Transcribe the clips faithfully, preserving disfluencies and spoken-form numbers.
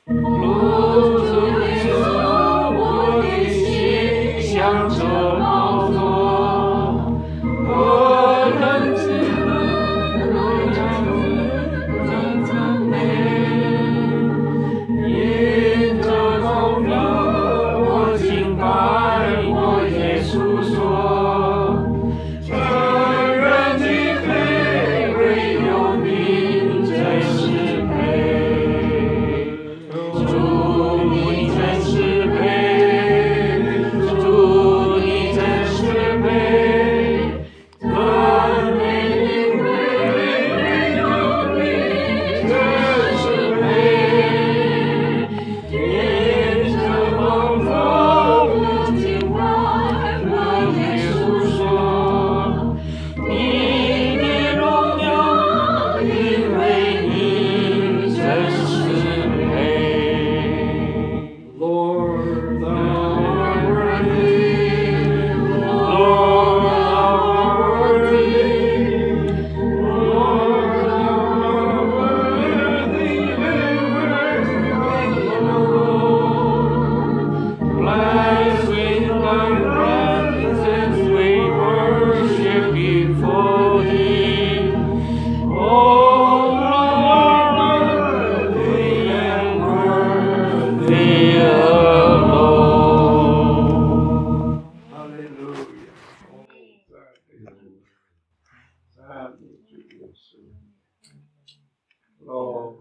如主你说，我的心向着宝座，我能知能如将真赞美，因着荣耀我敬拜我耶稣说，承认你配，唯有你真是配。主你真是配，主你真是配，真美你配，唯有你真是配。因着蒙福我敬拜我耶稣说，你的荣耀，因为你真是配。Lord, thou art worthy. Lord, thou art worthy. Lord, thou art worthy and worthy of the Lord. Blessed with thy presence we worship before thee. Oh, thou art worthy and worthy alone. Hallelujah. Oh,赞美主，赞美主耶稣。哦，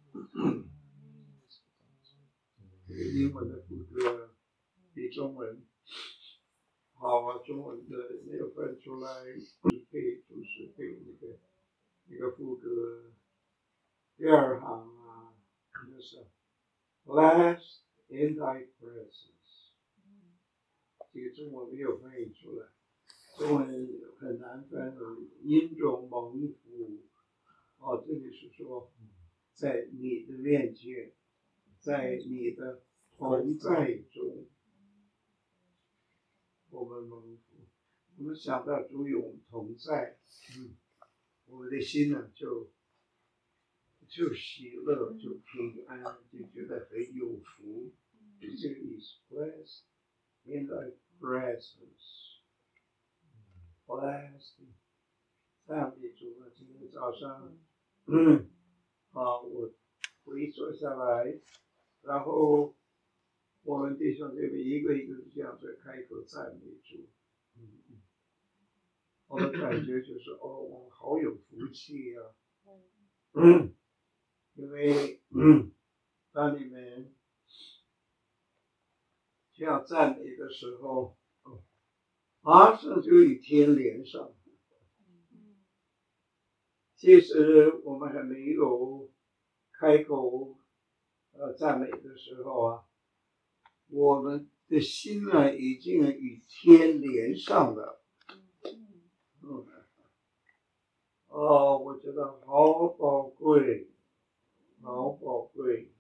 这个英文的副歌比中文好啊，中文的没有分出来配主是配那个那个副歌第二行啊，就是 Blessed in thy presence， 这个中文没有翻译出来。中文很难翻译，因中蒙福。哦，这里是说，在你的面前，在你的同在中，我们蒙福。我们想到主与我们同在，嗯，我们的心呢就就喜乐，就平安，就觉得很有福。这个意思 ，Blessed in thy presence。Blessed， 赞美主啊！今天早上，嗯，啊，我回坐下来，然后我们弟兄姐妹一个一个这样子开口赞美主。嗯嗯，我的感觉就是，哦，我们好有福气啊！嗯，因为嗯，当你们这样赞美的时候，哦，马上就与天连上。其实我们还没有开口呃赞美的时候啊，我们的心呢已经与天连上了。嗯，哦，我觉得好宝贵，好宝贵。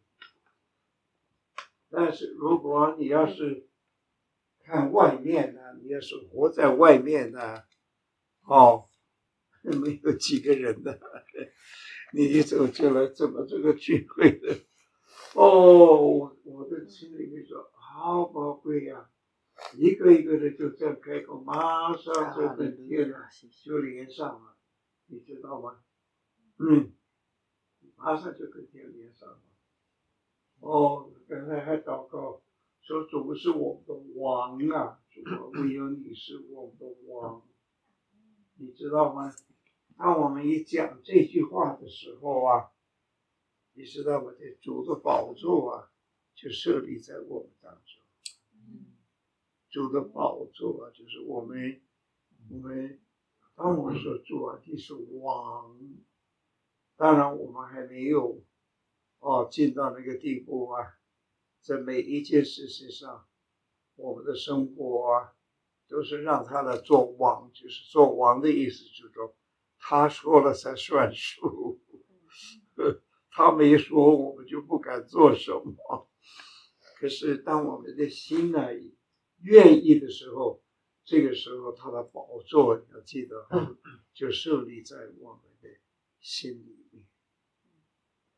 但是如果你要是看外面呢，你要是活在外面呢，哦。没有几个人的，你一走进来，怎么这个聚会的？哦，我我的心里面说，好宝贵呀、啊！一个一个的就这样开口，马上就跟天就连上了，你知道吗？嗯，马上就跟天连上了。哦，刚才还祷告说主是我们的王啊，主啊，唯有你是我们的王，你知道吗？当我们一讲这句话的时候啊，你知道吗？这主的宝座啊，就设立在我们当中。主的宝座啊，就是我们，我们，当我们说主啊，你是王，当然我们还没有哦进到那个地步啊，在每一件事情上，我们的生活啊，都是让他来做王，就是做王的意思，就是说。他说了才算数，他没说我们就不敢做什么。可是当我们的心呢愿意的时候，这个时候他的宝座你要记得就设立在我们的心里面。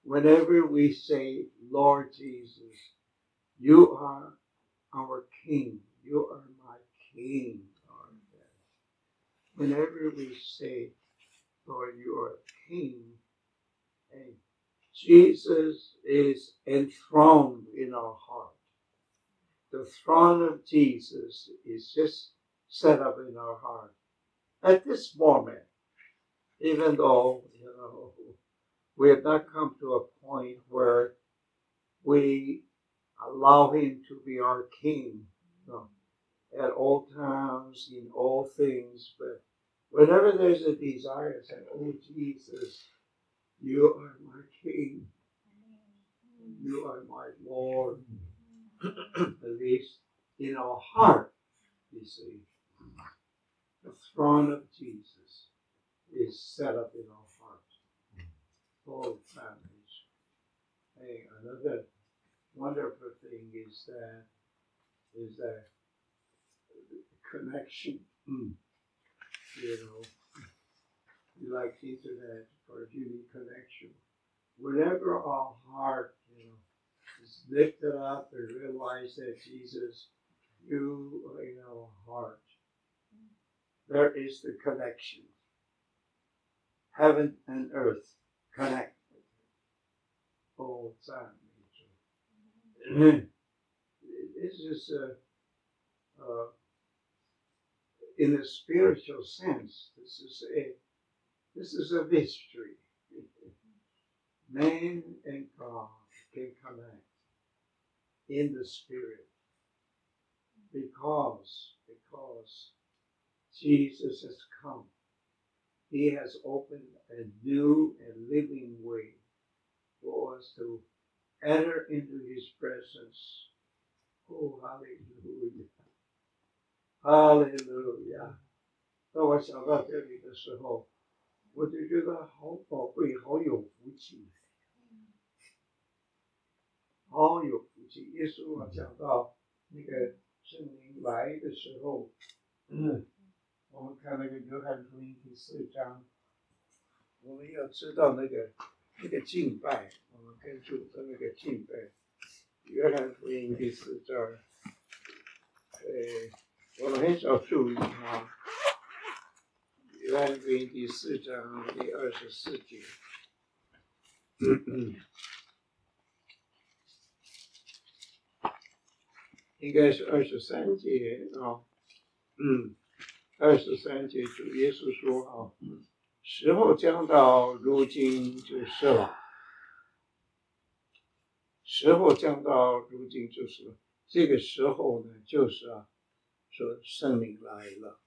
whenever we say, Lord Jesus, you are our King, you are my King, Lord. Whenever we say, Lord, you are King, and Jesus is enthroned in our heart. The throne of Jesus is just set up in our heart. At this moment, even though, you know, we have not come to a point where we allow him to be our King, you know, at all times, in all things, but whenever there's a desire to say, oh Jesus, you are my King, you are my Lord, at least in our heart, you see, the throne of Jesus is set up in our heart. Oh, families. Hey, another wonderful thing is that is that connection. Mm. You know, you like internet for unique connection. Whenever our heart, you know, is lifted up and realize that Jesus, you are in our heart, there is the connection. Heaven and earth connect. Oh, family. This is a, uh, in a spiritual sense, this is a this is a mystery. Man and God can connect in the spirit because because Jesus has come. He has opened a new and living way for us to enter into his presence. Oh, hallelujah. Hallelujah. 当我想到这里的时候，我就觉得好宝贵，好有福气，好有福气。耶稣啊讲到那个圣灵来的时候，嗯，我们看那个约翰福音第四章，我们要知道那个那个敬拜，我们跟主的那个敬拜。约翰福音第四章，呃，我们很少注意啊。约翰福音第四章第二十四节，应该是二十三节啊，嗯，二十三节主耶稣说啊，时候将到，如今就是了。时候将到，如今就是了。这个时候呢，就是啊，说圣灵来了。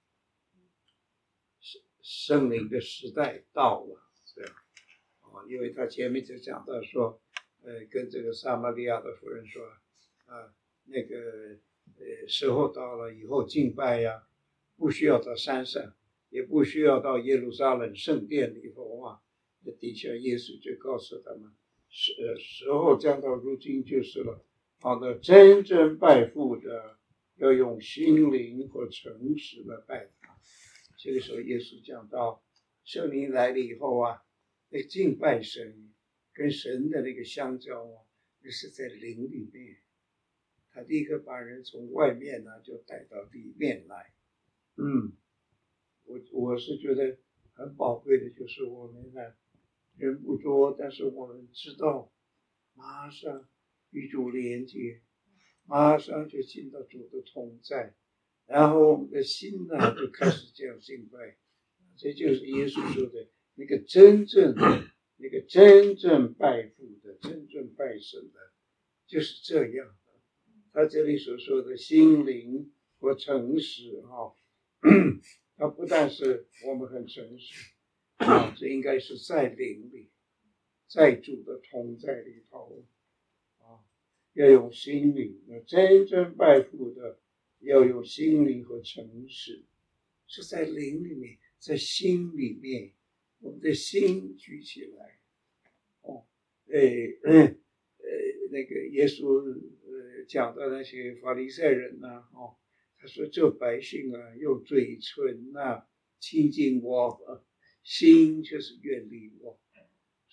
圣灵的时代到了，这样啊，因为他前面就讲到说，呃，跟这个撒玛利亚的妇人说，啊，那个呃时候到了以后敬拜呀，不需要到山上，也不需要到耶路撒冷圣殿里头啊。那底下耶稣就告诉他们，时呃时候将到，如今就是了。好的，真正拜父的要用心灵和诚实的拜他。这个时候，耶稣讲到圣灵来了以后啊，那敬拜神跟神的那个相交啊，那是在灵里面。他立刻把人从外面呢、啊、就带到里面来。嗯，我我是觉得很宝贵的，就是我们呢人不多，但是我们知道马上与主连接，马上就进到主的同在。然后我们的心呢就开始这样敬拜，这就是耶稣说的那个真正那个真正拜父的，真正拜神的，就是这样的。他这里所说的心灵和诚实啊，它不但是我们很诚实啊，这应该是在灵里，在主的同在里头啊，要用心灵，真正拜父的。要有心灵和诚实，是在灵里面，在心里面，我们的心举起来。哦，诶，呃，呃，那个耶稣呃讲到那些法利赛人呐、啊，哦，他说这百姓啊，用嘴唇呐、啊、亲近我，心却是远离我。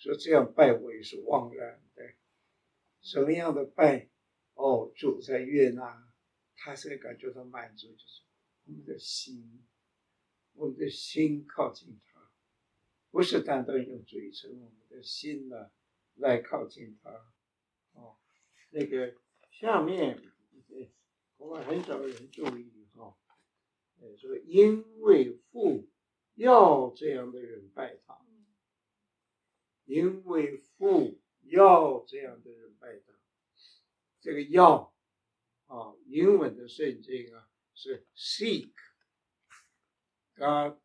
说这样拜我也是枉然的。什么样的拜？哦，主在悦纳，他才感觉到满足，就是我们的心，我们的心靠近他，不是单单用嘴唇，我们的心呢来靠近他。哦，那个下面我们很少人注意哈、哦，说因为父要这样的人拜他，因为父要这样的人拜他，这个要啊，英文的圣经啊是 seek。God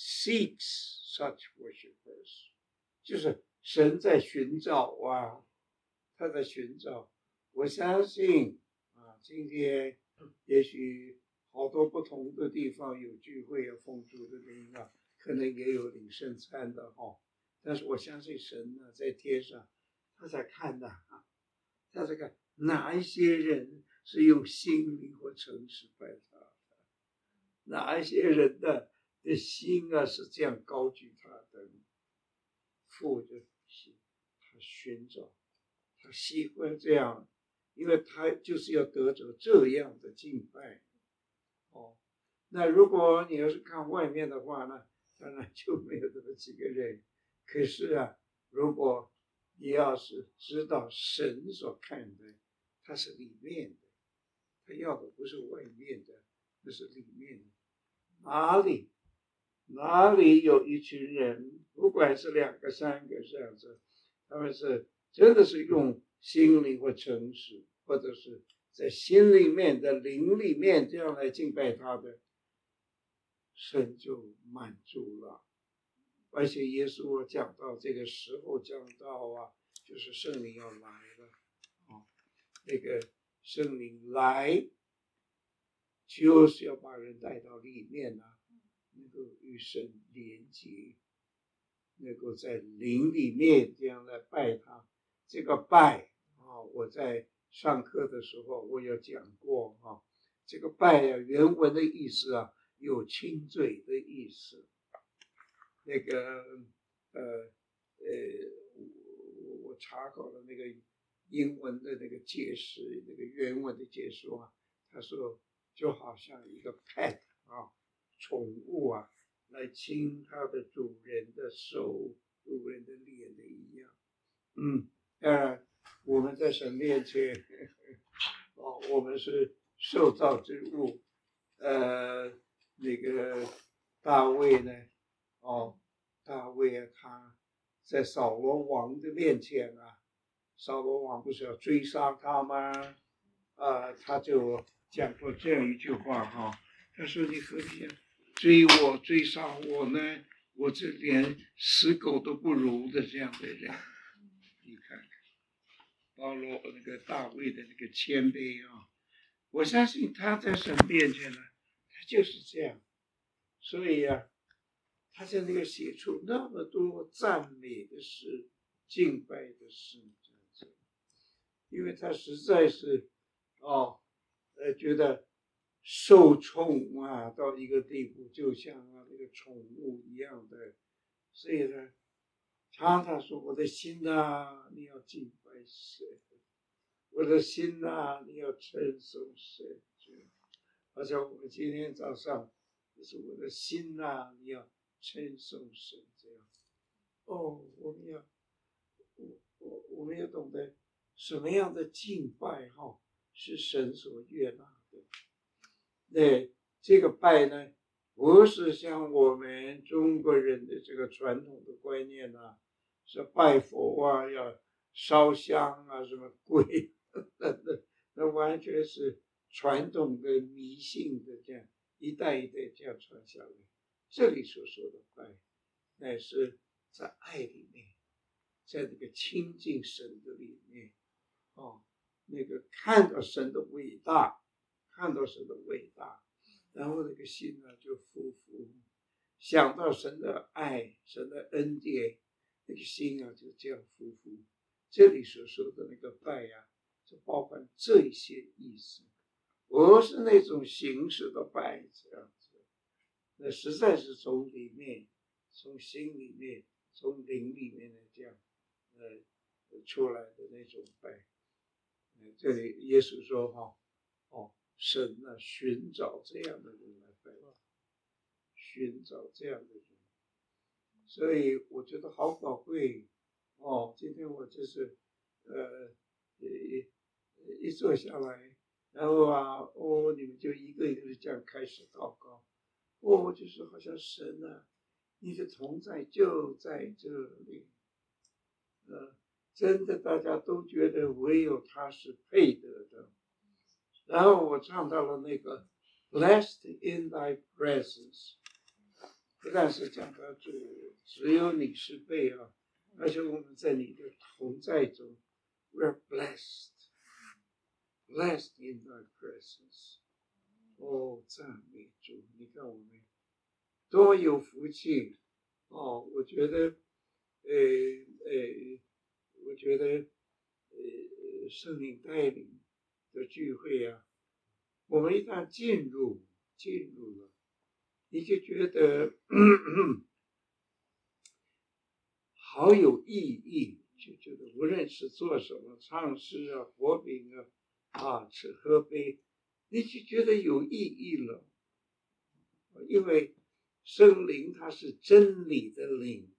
seeks such worshipers， 就是神在寻找啊，他在寻找。我相信啊，今天也许好多不同的地方有聚会啊，奉主的名啊，可能也有领圣餐的哈、哦。但是我相信神呢，在天上，他在看的啊，他在看哪一些人是用心灵或诚实拜他的，哪一些人的的心啊是这样高举他的，父的心，他寻找，他喜欢这样，因为他就是要得着这样的敬拜。哦，那如果你要是看外面的话呢，当然就没有这么几个人。可是啊，如果你要是知道神所看的，他是里面的，他要的不是外面的，那是里面的。哪里哪里有一群人，不管是两个三个这样子，他们是真的是用心灵或诚实，或者是在心里面的灵里面这样来敬拜他的，神就满足了。而且耶稣讲到这个时候讲到啊，就是圣灵要来了，哦，那个圣灵来就是要把人带到里面啊，能够与神连接，能够在灵里面这样来拜他。这个拜啊，我在上课的时候我有讲过啊，这个拜啊，原文的意思啊，有亲嘴的意思。那个呃呃，我我查考了那个英文的那个解释，那个原文的解释啊，他说就好像一个 pet 啊，宠物啊，来亲它的主人的手、主人的脸的一样。嗯，当然我们在神面前，哦，我们是受造之物。呃，那个大卫呢？哦，大卫啊，他在扫罗王的面前啊，扫罗王不是要追杀他吗？啊，他就讲过这样一句话哈，他说：“你何必追我、追杀我呢？我这连死狗都不如的这样的人。”你看看，保罗那个大卫的那个谦卑啊，我相信他在神面前呢，他就是这样，所以啊。他在那个写出那么多赞美的事、敬拜的事，因为他实在是哦，呃，觉得受宠啊到一个地步，就像啊那个宠物一样的，所以呢，常常说：“我的心啊，你要敬拜神；我的心啊，你要称颂神。”好像我们今天早上就是我的心啊，你要称颂神这样。哦，我们要，我我我们要懂得什么样的敬拜哈、哦，是神所悦纳的。那这个拜呢，不是像我们中国人的这个传统的观念啊，是拜佛啊，要烧香啊，什么鬼，那那完全是传统的迷信的这样一代一代这样传下来。这里所说的拜，乃是在爱里面，在那个亲近神的里面，哦，那个看到神的伟大，看到神的伟大，然后那个心呢就匍匐，想到神的爱，神的恩典，那个心啊就这样匍匐。这里所说的那个拜呀、啊，就包含这些意思，不是那种形式的拜这样子。那实在是从里面，从心里面，从灵里面的这样呃出来的那种拜。呃、这里耶稣说哈，哦，神呢、啊、寻找这样的人来拜，寻找这样的人，所以我觉得好宝贵哦。今天我就是呃一一坐下来，然后啊哦，你们就一个一个的这样开始祷告，哦，就是好像神啊，你的同在就在这里，呃，真的大家都觉得唯有他是配得的。然后我唱到了那个 Blessed in thy presence， 不但是讲到主只有你是配啊，而且我们在你的同在中 ，We're blessed, blessed in thy presence。哦，赞美主！你看我们多有福气哦！我觉得，呃呃，我觉得，呃，圣灵带领的聚会啊，我们一旦进入进入了，你就觉得好有意义，就觉得无论是做什么，唱诗啊、活饼啊、啊吃喝杯，你就觉得有意义了，因为圣灵它是真理的灵，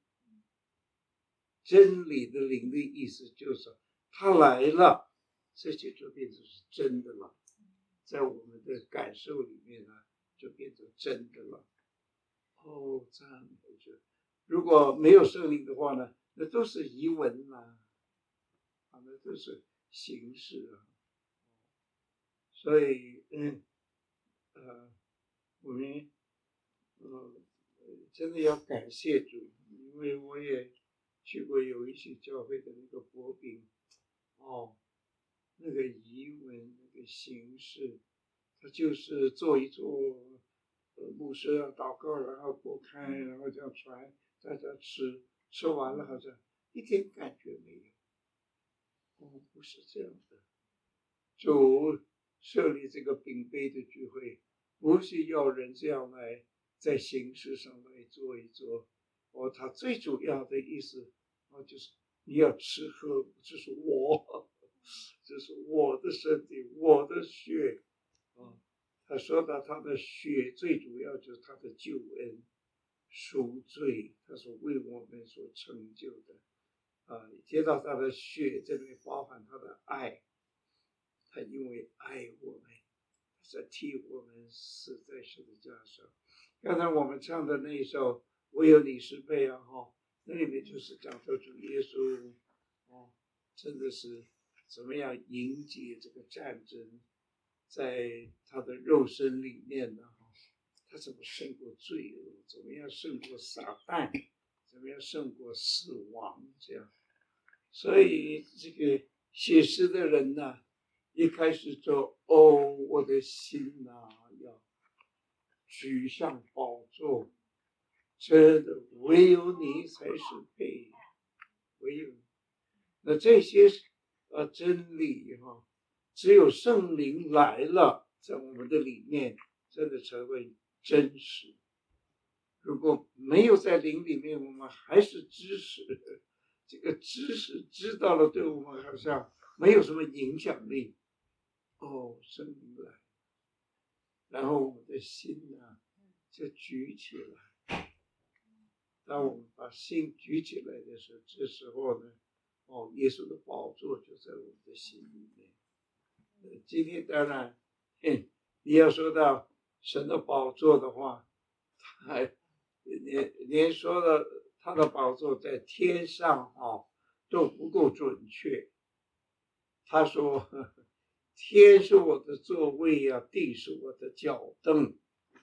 真理的灵的意思就是他来了，这些就变成是真的了，在我们的感受里面呢，就变成真的了。哦，这样就如果没有圣灵的话呢，那都是遗文啦，啊，那都是形式啊。所以，嗯，呃，我们呃真的要感谢主，因为我也去过有一些教会的那个薄饼，哦，那个遗文那个形式，它就是做一做，呃，牧师要祷告，然后拨开，然后这样传，大家吃，吃完了好像一点感觉没有。哦，不是这样的。主设立这个饼杯的聚会，不是要人这样来在形式上来做一做。哦，他最主要的意思，哦，就是你要吃喝，这是我，这是我的身体，我的血。啊，他说到他的血，最主要就是他的救恩、赎罪，他所为我们所成就的。啊，接到他的血，这里包含他的爱。他因为爱我们，在替我们死在十字架上。刚才我们唱的那一首《唯有你是配》啊，哈，那里面就是讲到主耶稣，哦，真的是怎么样迎接这个战争，在他的肉身里面呢，他怎么胜过罪恶，怎么样胜过撒旦，怎么样胜过死亡，这样。所以这个写诗的人呢，一开始就哦，我的心啊，要举向宝座，真的唯有你才是配，唯有你。那这些呃真理哈、啊，只有圣灵来了，在我们的里面，真的成为真实。如果没有在灵里面，我们还是知识，这个知识知道了，对我们好像没有什么影响力。哦，圣灵来，然后我们的心呢就举起来。当我们把心举起来的时候，这时候呢，哦，耶稣的宝座就在我们的心里面。呃、今天当然，嘿，你要说到神的宝座的话，还连连说了他的宝座在天上哦都不够准确。他说，呵呵，天是我的座位啊，地是我的脚凳。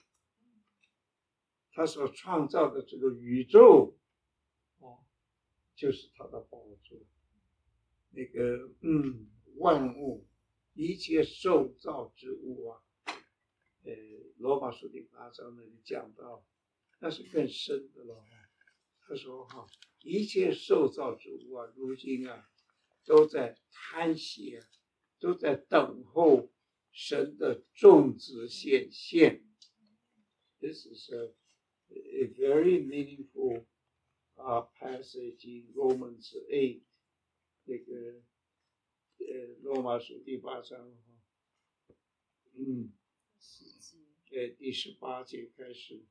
他所创造的这个宇宙，哦，就是他的宝座。那个，嗯，万物，一切受造之物啊，呃，罗马书第八章那里讲到，那是更深的了。他说哈，一切受造之物啊，如今啊，都在叹息啊，都在等候神的众子显现。This is a, a very meaningful uh, passage in Romans eight. 这个呃罗马书第八章哈，嗯，呃第十八节开始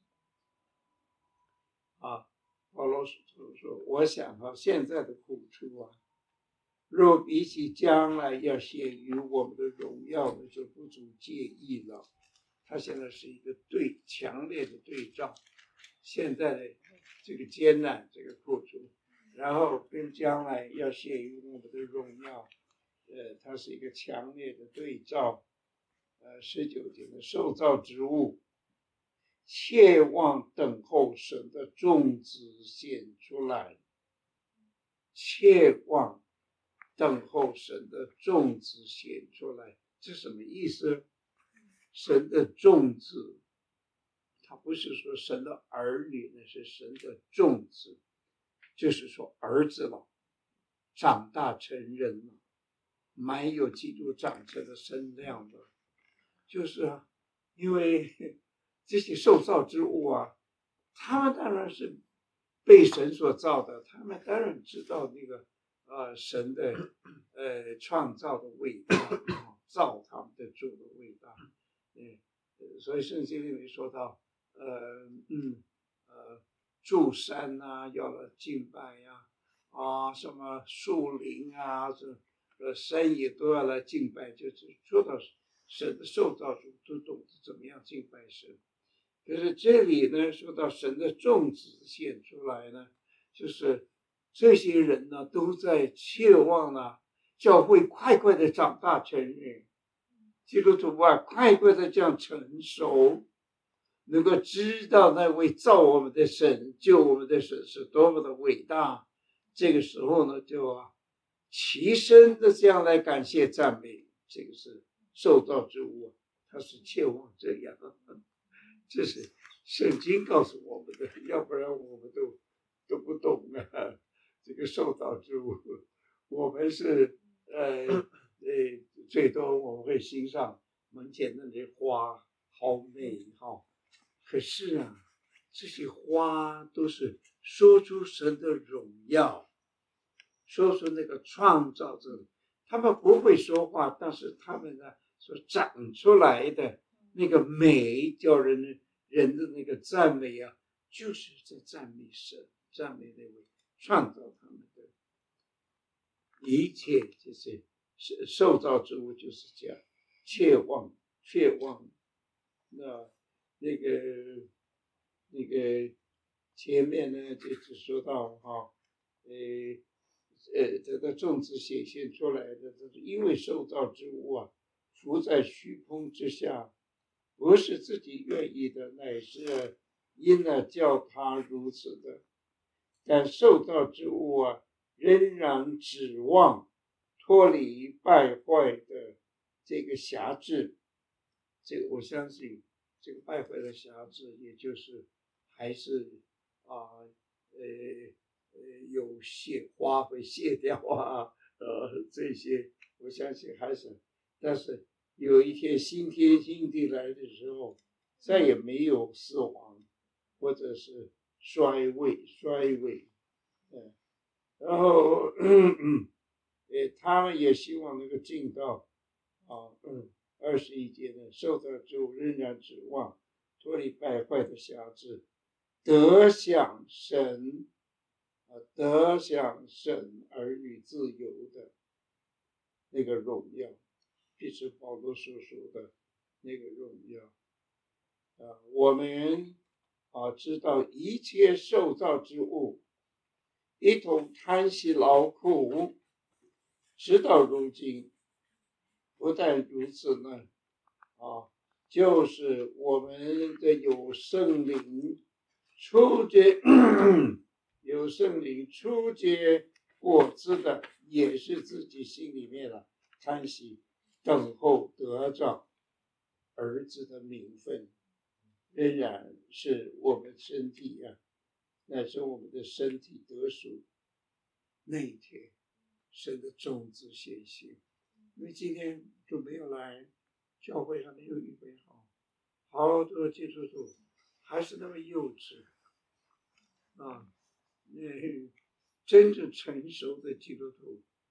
啊，保罗说说，我想哈现在的苦处啊，若比起将来要显于我们的荣耀呢，就不足介意了。他现在是一个对强烈的对照，现在的这个艰难，这个苦处，然后跟将来要显于我们的荣耀，呃，它是一个强烈的对照。呃，十九节的受造之物，切望等候神的种子显出来，切望等候神的种子显出来，这什么意思？神的种子，它不是说神的儿女，那是神的种子，就是说儿子了，长大成人了，蛮有基督长成的身量的，就是啊，因为这些受造之物啊，他们当然是被神所造的，他们当然知道那个呃神的呃创造的伟大，造他们的主的伟大，嗯，所以圣经里面说到，呃嗯呃诸山啊要来敬拜呀、啊，啊什么树林啊，这呃山野都要来敬拜，就是说到神的受造主都懂得怎么样敬拜神。可是这里呢，说到神的种子显出来呢，就是这些人呢都在切望呢，教会快快的长大成人，基督徒啊，快快的这样成熟，能够知道那位造我们的神、救我们的神是多么的伟大。这个时候呢，就啊，齐声的这样来感谢赞美，这个是受造之物，他是切望这样。这是圣经告诉我们的，要不然我们都都不懂啊。这个受造之物，我们是呃呃，最多我们会欣赏门前那些花，好美哈。可是啊，这些花都是说出神的荣耀，说出那个创造者，他们不会说话，但是他们呢所长出来的那个美，叫人人的那个赞美啊，就是在赞美神，赞美那位创造他们的一切，就是受造之物就是这样，切望切望。那那个那个前面呢，就是说到哈，呃呃，这个种子显现出来的，这是因为受造之物啊，浮在虚空之下，不是自己愿意的，乃是因了叫他如此的。但受造之物啊，仍然指望脱离败坏的这个辖制。这个我相信，这个败坏的辖制，也就是还是啊呃呃有谢花会谢掉啊，呃这些我相信还是，但是有一天新天新地来的时候，再也没有死亡或者是衰微衰微，嗯，然后嗯嗯，呃他们也希望能够进到啊嗯。二十一节呢，受造之物仍然指望脱离败坏的辖制，得享神啊，得享神儿女自由的那个荣耀，就是保罗所说的那个荣耀啊。我们啊知道一切受造之物一同叹息劳苦，直到如今。不但如此呢，啊，就是我们的有圣灵初结有圣灵初结果子的，也是自己心里面的叹息，等候得着儿子的名分，仍然是我们身体啊，乃是我们的身体得属那一天，神的种子显现。因为今天就没有来，教会还没有预备好，好多基督徒还是那么幼稚啊！那真正成熟的基督徒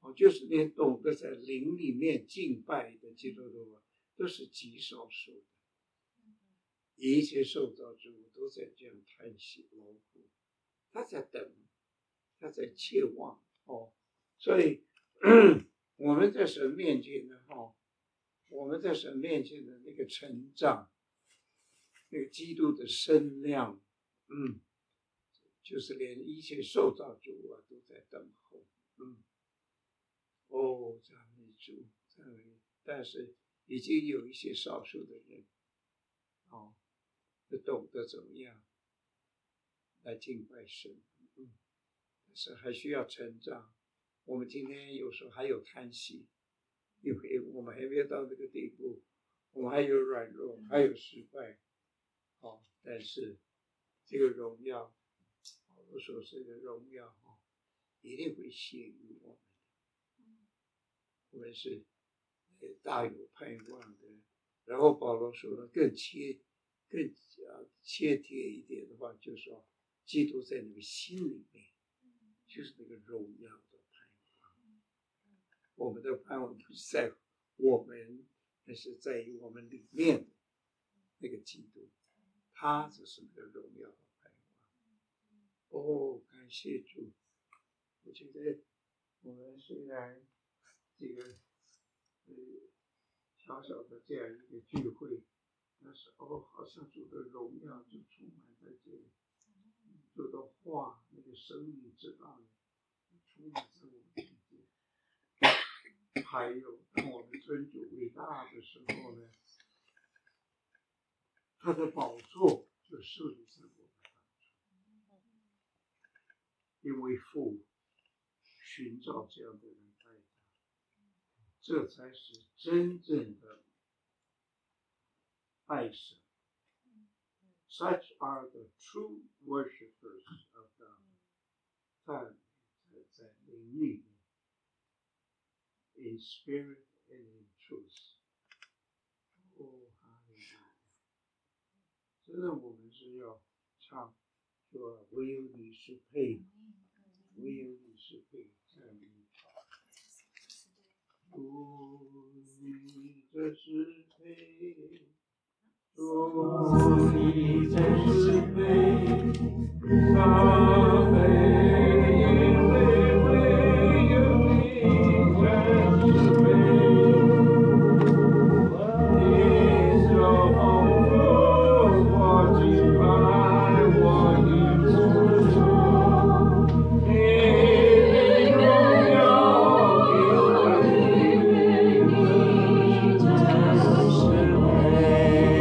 哦，就是连懂得在灵里面敬拜的基督徒啊，都是极少数的。一切受造之物都在这样叹息劳苦，他在等，他在切望哦。所以我们在神面前呢，哦，我们在神面前的那个成长，那个基督的身量，嗯，就是连一切受造之物啊都在等候，嗯。哦，赞美主，赞美！但是已经有一些少数的人，哦，就懂得怎么样来敬拜神，嗯，但是还需要成长。我们今天有时候还有叹息，因为我们还没有到这个地步，我们还有软弱，还有失败，哦，但是这个荣耀，我说这个荣耀，哦，一定会显于我们。我们是大有盼望的。然后保罗说了更切更加切贴一点的话，就是说基督在你们心里面，就是那个荣耀的盼望。我们的盼望不是在我们，但是在于我们里面的那个基督，他就是那个荣耀的盼望。哦，感谢主！我觉得我们虽然这个呃小小的这样一个聚会，但是哦，好像主的荣耀就充满在这里，主的话，那个生命之道充满在我们之间。还有，当我们尊主伟大的时候呢，他的宝座就设立在我们当中，因为父寻找这样的人代他，这才是真正的爱神。Such are the true worshippers of God. 赞美在灵里面 ，in spirit and in truth. 哦，哈利路亚！真的，我们是要唱说，唯有你是配，唯有你是配，赞美。主，你这是配。主，你真是配，赞美，因为唯有你真是配。你是丰富，我敬拜，我应承受，你的荣耀，因为你真是配。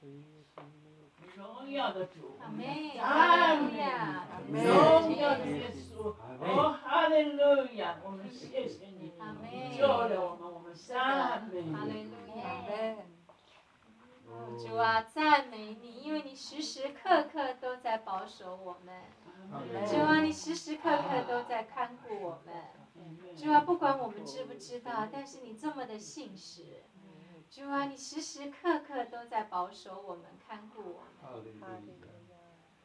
荣耀的主， 阿门， 赞美你，荣耀的耶稣，哦，哈利路亚！我们谢谢你，救了我们，我们赞美你， 哈利路亚！ 阿门。 主啊，赞美你，因为你时时刻刻都在保守我们。主啊，你时时刻刻都在看顾我们。主啊，不管我们知不知道，但是你这么的信实。主啊，你时时刻刻都在保守我们，看顾我们。 哈利路亚。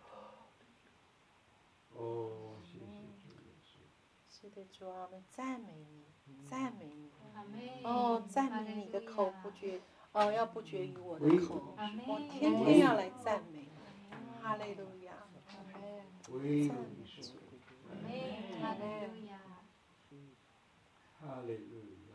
哦，谢谢主耶稣。 是的，主啊，我们赞美你，赞美你。 阿门。 哦，赞美你的口不绝，哦，要不绝于我的口。 阿门。 我天天要来赞美你。哈利路亚。 唯有你是唯一。 阿门。哈利路亚。 哈利路亚。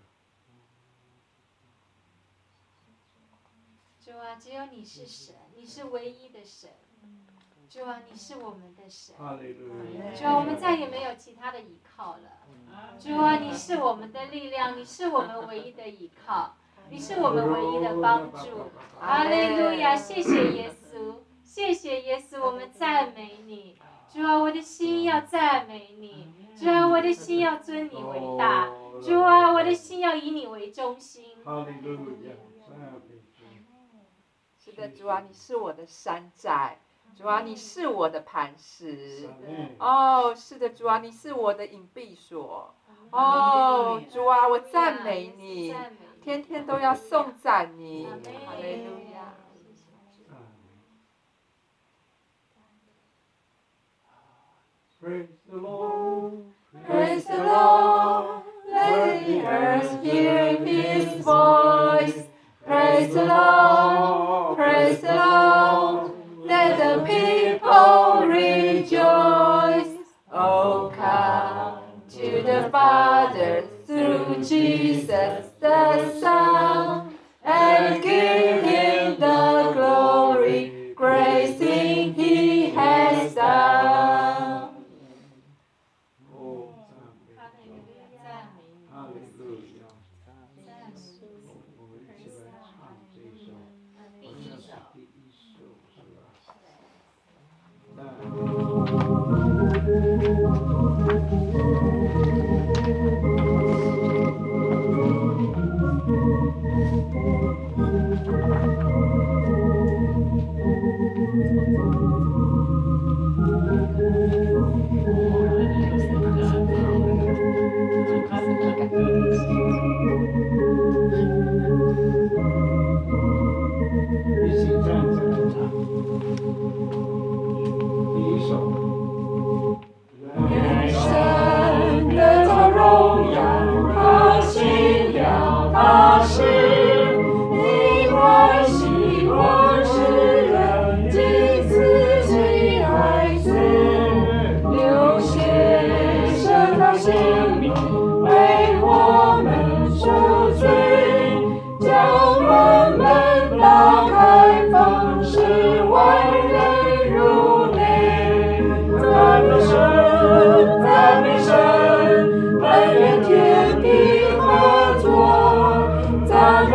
主啊，只有你是神，你是唯一的神。主啊，你是我们的神。 哈利路亚。 主啊，我们再也没有其他的依靠了。主啊，你是我们的力量，你是我们唯一的依靠，你是我们唯一的帮助。哈利路亚！谢谢耶稣，谢谢耶稣，我们赞美你。主啊，我的心要赞美你。主啊，我的心要尊你为大。主啊，我的心要以你为中心。 哈利路亚！赞美主。 是的，主啊，你是我的山寨。主啊，你是我的磐石。哦，是的，主啊，你是我的隐蔽所。哦，主啊，我赞美你，天天都要颂赞你。哈利路亚。 Praise the Lord. Praise the Lord. Let the earth hear His voice. Praise the Lord. Praise the Lord. Let the people rejoice. Oh, come to the Father through Jesus the Son, and give Him the glory, great thing He has done. 哦， 哈利路亚，赞美你。 哈利路亚。 赞美你。 我们一起来唱这一首，好像是第一首，是吧？一起站起来唱。第一首。 愿神得着荣耀，他信仰他是，因为希望世人尽自己爱子，流血舍他性命，为我们赎罪，将我们打开，方使万人入内。赞美神，赞美神，但愿天地合作，赞美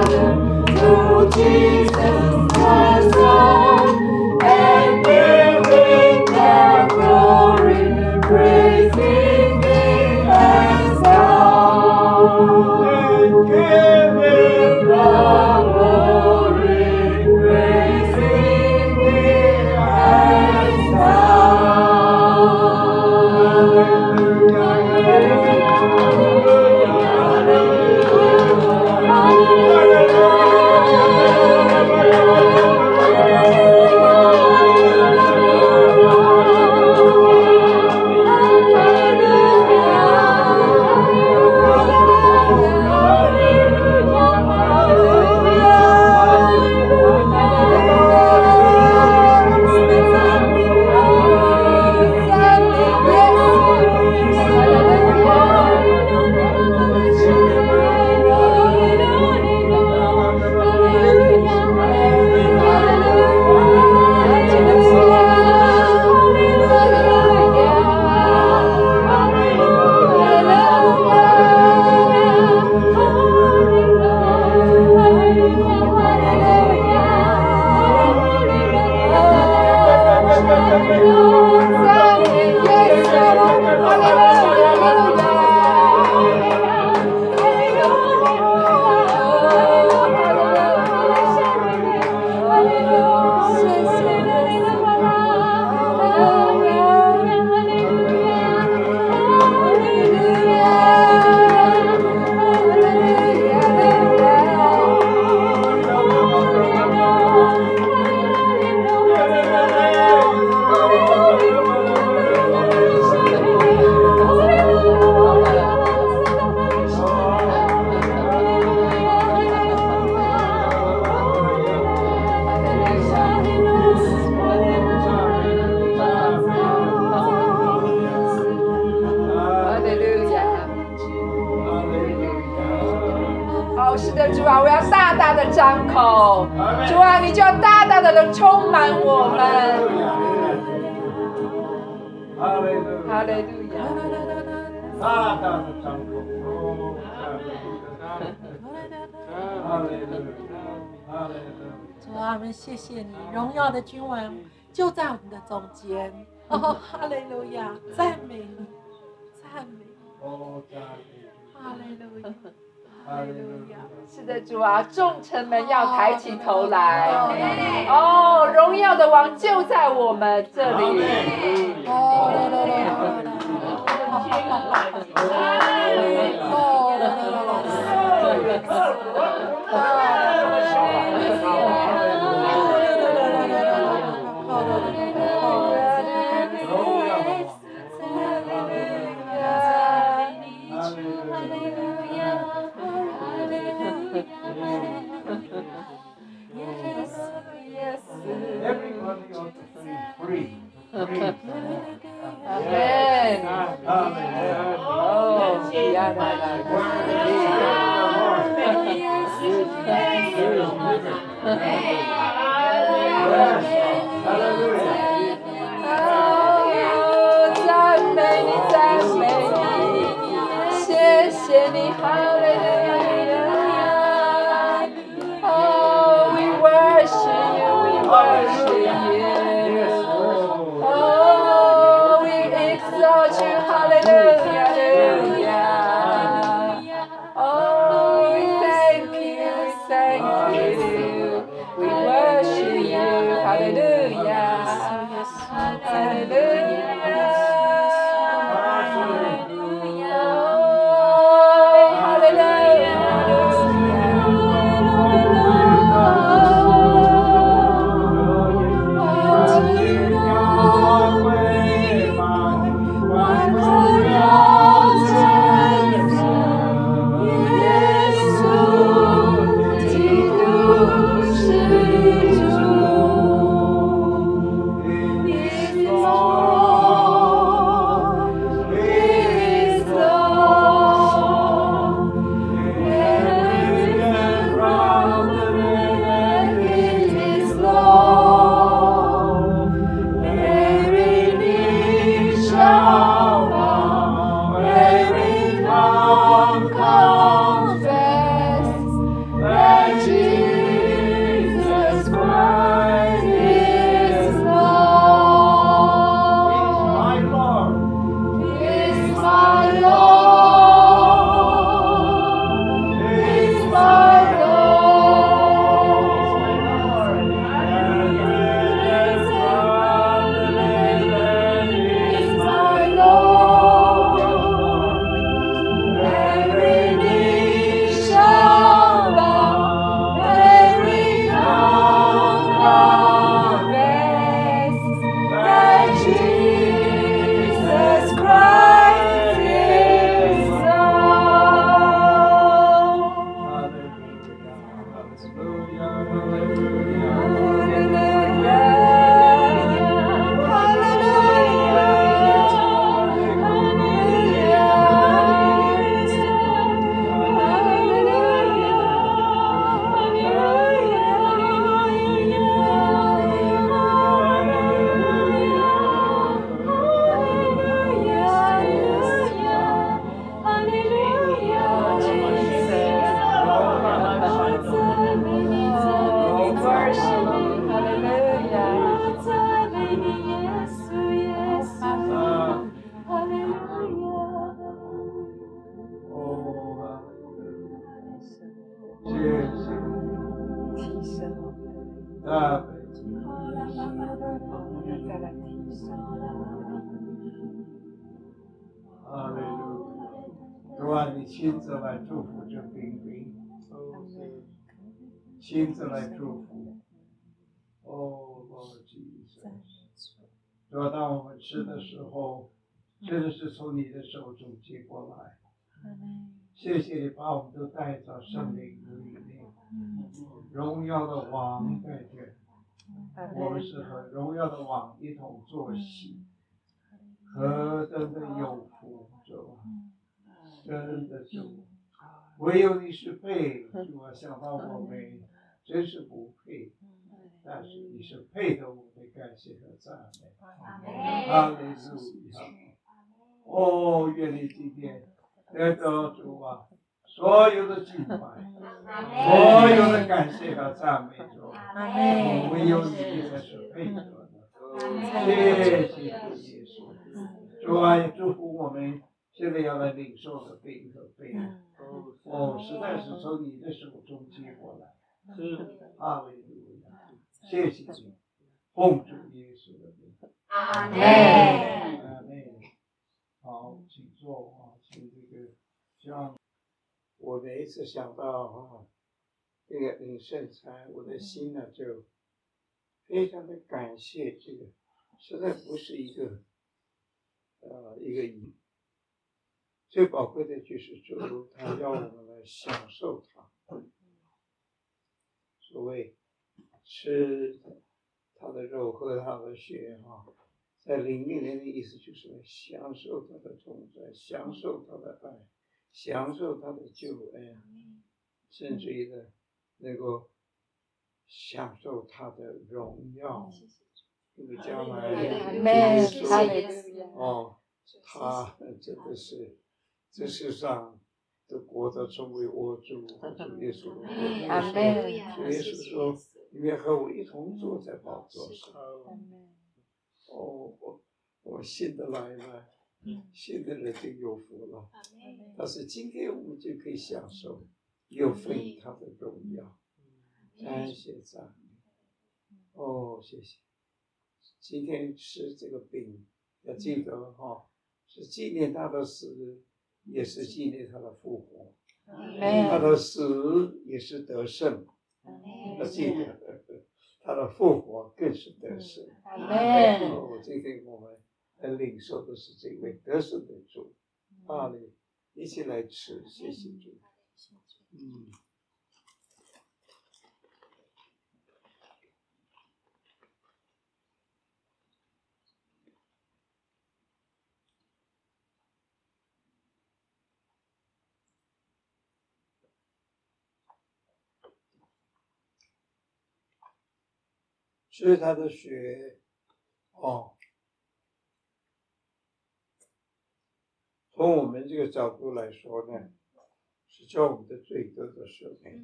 Father, to Jesus the Son, and giving the glory, praising Thee as thou. And giving The glory, praising Thee as主啊，我要大大的张口，主啊，你就要大大的的充满我们。哈利路亚！ 大大的张口。哈利路亚！哈利路亚！ 主啊，我们谢谢你，荣耀的君王就在我们的中间。哦，哈利路亚！赞美你，赞美你。 哦，赞美。 哈利路亚。 哈利路亚！ 是的，主啊，众臣们要抬起头来。哦，荣耀的王就在我们这里。 Everybody ought to be free. Free. Amen. Amen. Oh, yeah, Hallelujah. 赞美你，赞美你，谢谢你，哈利路亚。Oh, we worship you, we worship you. Oh, we exalt you, hallelujah, hallelujah. Oh, we thank you, we thank you. We worship you, hallelujah, hallelujah. To 亲自来祝福这冰冰，亲自来祝福。哦，Lord Jesus，主要当我们吃的时候，真的是从你的手中接过来。谢谢你把我们都带到圣灵的里面，荣耀的王在这，我们是和荣耀的王一同坐席，何等的有福，主啊！真的主，唯有你是配，主啊！想到我们真是不配，但是你是配的，我们的感谢和赞美。哈利路亚！哦，愿你今天得到主啊所有的敬拜，所有的感谢和赞美，主啊！唯有你才是配得的。谢谢耶稣，主啊！也祝福我们。现在要来领受的饼和杯，哦，实在是从你的手中接过来。哈利路亚！谢谢你，奉主耶稣的名。 阿门。 阿门。好，请坐啊，请这个，像我每一次想到啊，这个领圣餐，我的心呢就非常的感谢这个，实在不是一个，呃，一个仪。最宝贵的就是主，他要我们来享受它。所谓吃他的肉，喝他的血，哈，在灵里面的意思就是来享受他的同在，享受他的爱，享受他的救恩，甚至于的能够享受他的荣耀。因为将来耶稣哦，他真的是。这世上的国都成为我主和主耶稣的国。阿门。主耶稣说：“你们和我一同坐在宝座上。”哦，我我信的来了，信的人就有福了。但是今天我们就可以享受，有份他的荣耀。感谢赞美。哦，谢谢。今天吃这个饼，要记得哈、哦，是纪念他的死。也是纪念他的复活，他的死也是得胜，要记得他的复活更是得胜。哦，今天我们来领受的是这位得胜的主，哈利，一起来吃，谢谢主。嗯。吃他的血，哦，从我们这个角度来说呢，是叫我们的罪得的赦免；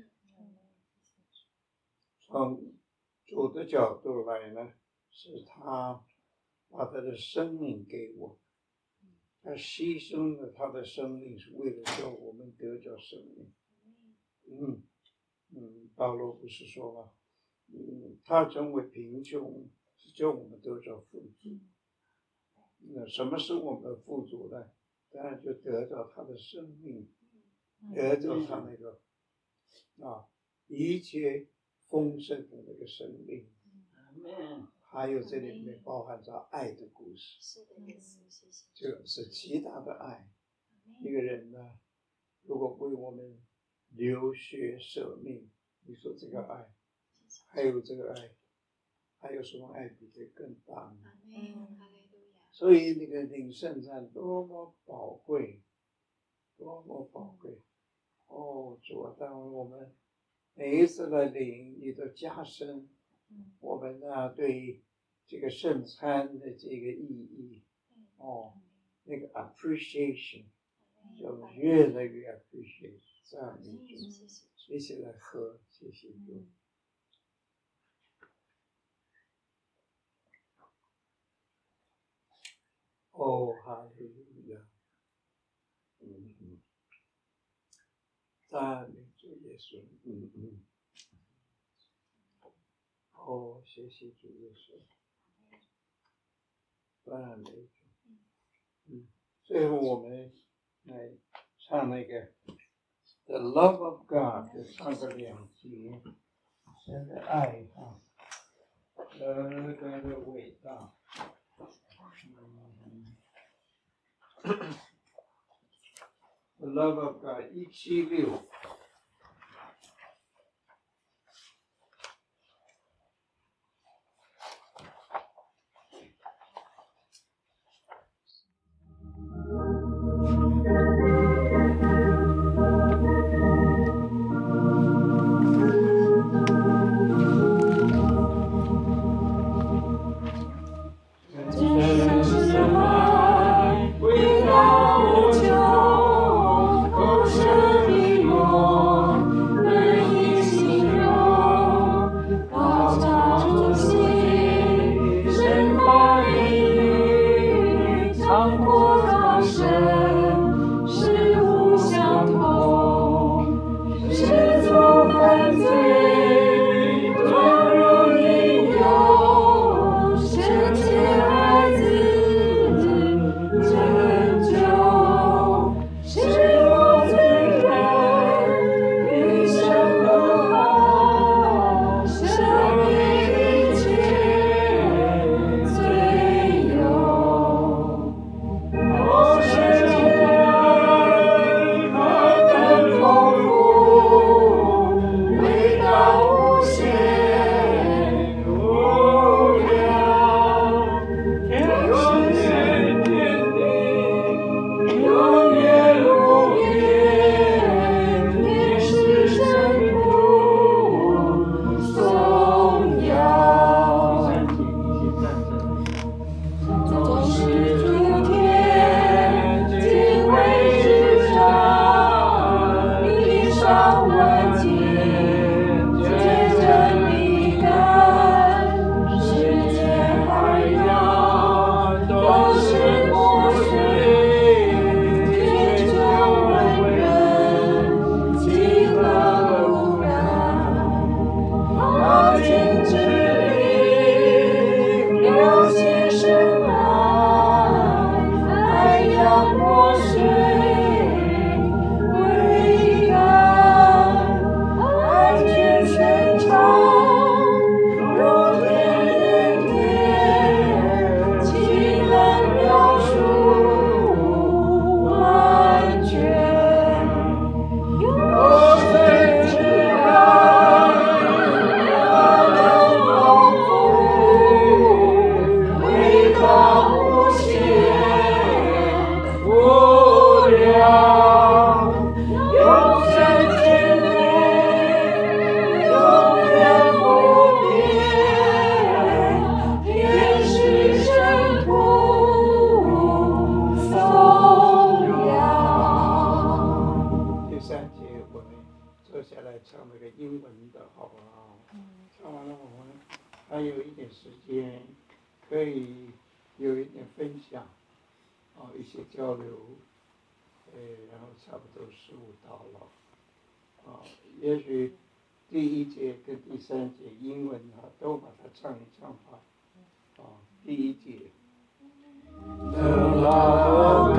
从主的角度来呢，是他把他的生命给我，他牺牲了他的生命，是为了叫我们得着生命。嗯嗯，保罗不是说吗？嗯，他成为贫穷，是叫我们得着富足。那什么是我们的富足呢？当然就得着他的生命，得着他那个啊一切丰盛的那个生命。还有这里面包含着爱的故事。是的，耶稣，谢谢。这个是极大的爱。一个人呢，如果为我们流血舍命， 你说这个爱，还有这个爱，还有什么爱比这更大呢？所以那个领圣餐多么宝贵，多么宝贵！哦，主啊，当我们每一次的领，你都加深我们呢对这个圣餐的这个意义。哦，那个 appreciation 就越来越 appreciate， 赞美主，一起来喝，谢谢主。哦，哈利路亚，嗯嗯，赞美主耶稣，嗯嗯，哦，谢谢主耶稣，赞美主，嗯，最后我们来唱那个 The Love of God， 就唱个两节，神的爱啊，何等的伟大。The love of God， 一七六。 唱一唱吧。啊，第一节。